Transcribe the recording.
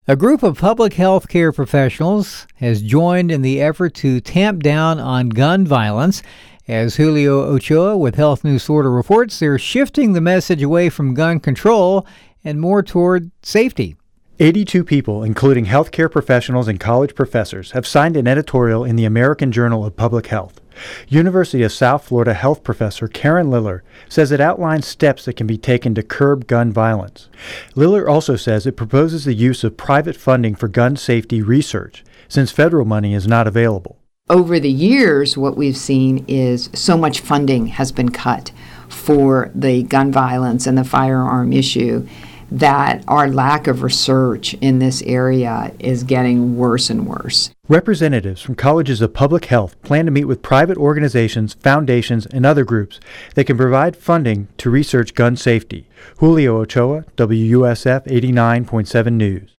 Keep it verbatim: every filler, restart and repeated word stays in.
A group of public health care professionals has joined in the effort to tamp down on gun violence. As Julio Ochoa with Health News Florida reports, they're shifting the message away from gun control and more toward safety. eighty-two people, including healthcare professionals and college professors, have signed an editorial in the American Journal of Public Health. University of South Florida health professor Karen Liller says it outlines steps that can be taken to curb gun violence. Liller also says it proposes the use of private funding for gun safety research, since federal money is not available. Over the years, what we've seen is so much funding has been cut for the gun violence and the firearm issue that our lack of research in this area is getting worse and worse. Representatives from colleges of public health plan to meet with private organizations, foundations, and other groups that can provide funding to research gun safety. Julio Ochoa, W U S F eighty-nine point seven News.